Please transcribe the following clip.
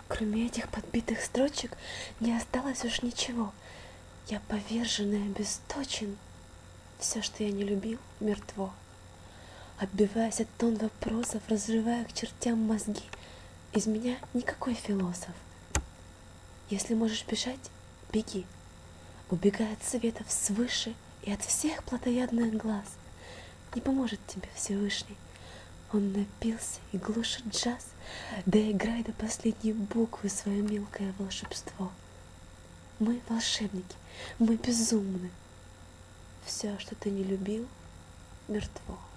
Кроме этих подбитых строчек не осталось уж ничего. Я повержен и обесточен. Все, что я не любил, мертво. Отбиваясь от тон вопросов, разрывая к чертям мозги, из меня никакой философ. Если можешь бежать, беги, убегай от светов свыше и от всех плотоядных глаз. Не поможет тебе Всевышний. Он напился и глушит джаз, да играй до последней буквы свое мелкое волшебство. Мы волшебники, мы безумны. Все, что ты не любил, мертво.